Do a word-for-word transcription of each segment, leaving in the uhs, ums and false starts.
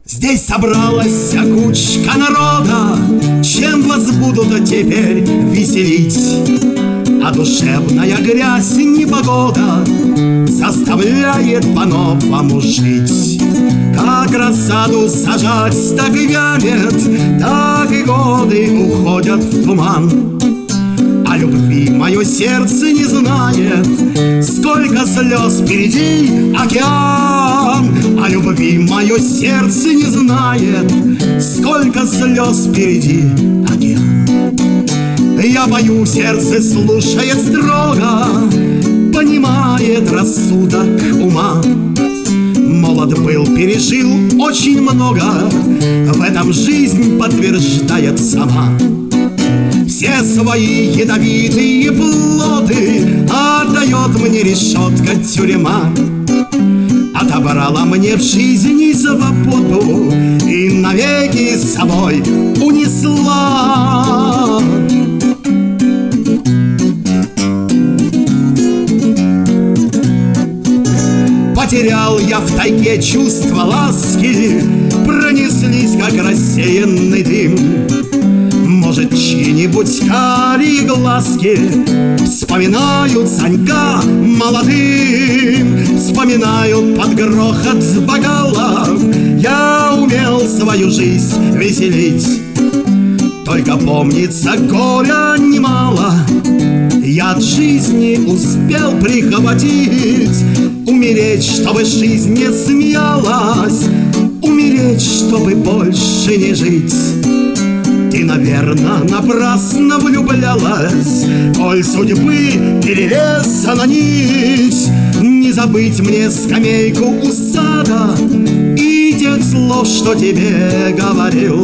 Здесь собралась кучка народа, чем вас будут теперь веселить? А душевная грязь непогода заставляет по-новому жить. Как рассаду сажать, так и вянет, так и годы уходят в туман. А любви мое сердце не знает, сколько слез впереди океан. А любви мое сердце не знает, сколько слез впереди океан. Я пою, сердце слушает строго, понимает рассудок ума. Молод был, пережил очень много, в этом жизнь подтверждает сама. Все свои ядовитые плоды отдает мне решетка тюрьма. Отобрала мне в жизни свободу и навеки с собой унесла. Потерял я в тайге чувство ласки, пронеслись, как рассеянный дым. Может, чьи-нибудь карие глазки вспоминают Санька молодым, вспоминают под грохот с бокалов. Я умел свою жизнь веселить, только помнится горя немало. Я от жизни успел прихватить, умереть, чтобы жизнь не смеялась, умереть, чтобы больше не жить. Ты, наверно, напрасно влюблялась, коль судьбы перерезана нить. Не забыть мне скамейку у сада и тех слов, что тебе говорил.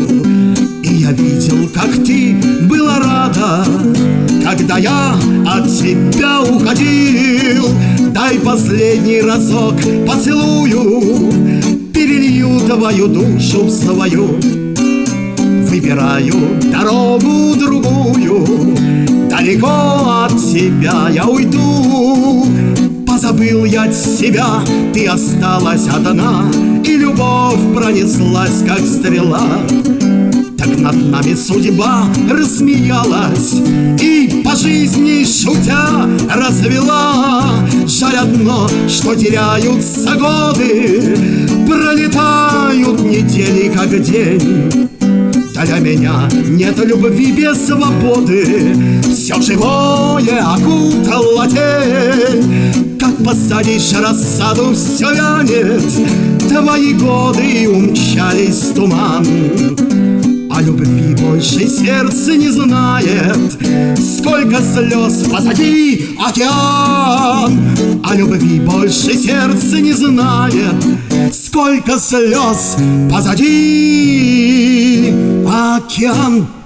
И я видел, как ты была рада, когда я от тебя уходил. Дай последний разок поцелую, перелью твою душу в свою. Выбираю дорогу другую, далеко от тебя я уйду. Позабыл я себя, ты осталась одна, и любовь пронеслась, как стрела. Так над нами судьба рассмеялась и по жизни шутя развела. Жаль одно, что теряются годы, пролетают недели, как день. Для меня нет любви без свободы, все живое окутала тень. Как посадишь рассаду, все вянет, твои годы умчались в туман. А любви больше сердце не знает, сколько слез позади океан. А любви больше сердце не знает, сколько слез позади океан.